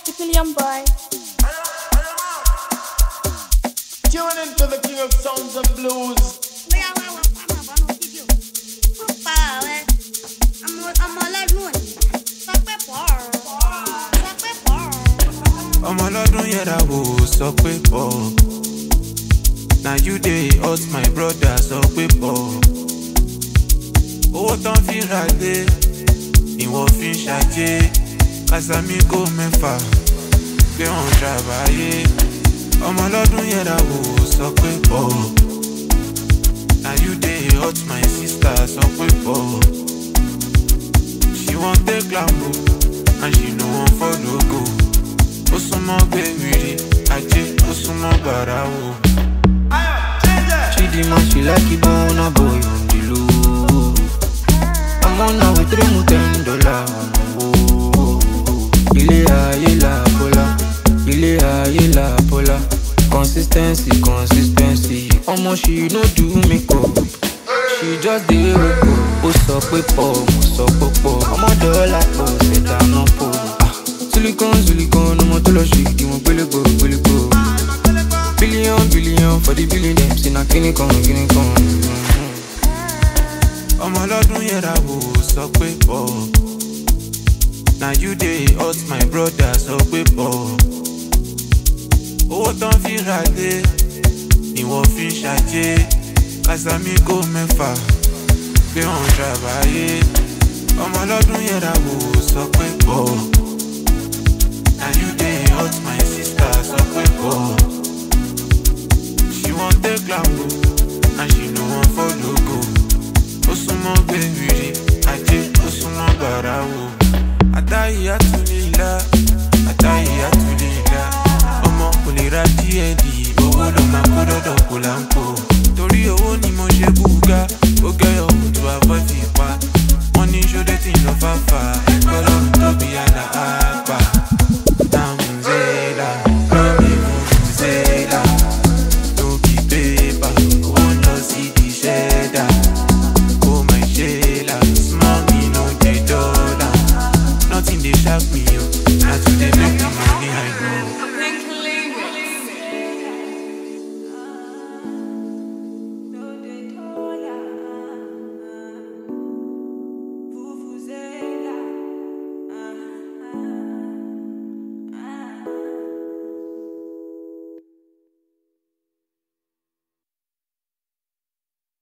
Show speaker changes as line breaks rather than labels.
William Boy.
Tune into the king of sounds and blues.
I'm ọlọ́dún yẹra wò sọ pé pọ̀. Na you dey hurt my brother sọ pé pọ̀. Owó tán fi ra dé, ìwọ fi ń ṣàjé. Kásàmíkò mẹ́fà, gbé wọn ṣàbáyé. Ọmọ ọlọ́dún yẹra wò sọ pé pọ̀. Na you dey hurt my sister sọ pé pọ̀. She wan take Lambo and she no wan follow go. Ó súnmọ́ gbẹ̀mìrì, ajé ó súnmọ́ bàrà wò.
Chidima, she like it Burna Boy on the low. I'm on now with $3 Ilé ayé la pola, ilé ayé la pola. Consistency, Omo she no do makeup. She just dey roko. Ó sọ pé pọ̀, mo sọ pé pọ̀. Ọmọ dọ́là pọ̀, ṣẹ̀dá náà pọ̀. Silicon, ọmọ tó lọ ṣe kí wọ́n gbélégbò. Billion for the billion dem, sí na kíní kan.
Ọmọ ọlọ́dún yẹra wò sọ pé pọ̀. Na you dey hurt my brother sọ pé pọ̀. Owó tán fi ra dé, ìwọ fi ń ṣàjé. Kásàmíkò mẹ́fà, gbé wọn ṣàbáyé. Ọmọ ọlọ́dún yẹra wò sọ pé pọ̀. Na you dey hurt my sister sọ pé pọ̀. She wan take Lambo and she no wan follow go. Ó súnmọ́ gbẹ̀mìrì, ajé ó súnmọ́ bàrà wò. Àtàhíyátùlílà, ọmọ kò lè ra D&D, owó ló máa kó dọ́dọ̀ kò láńpò. Torí owó ni mo ṣe búgá, ó gẹ́yọ̀ kò tó avoid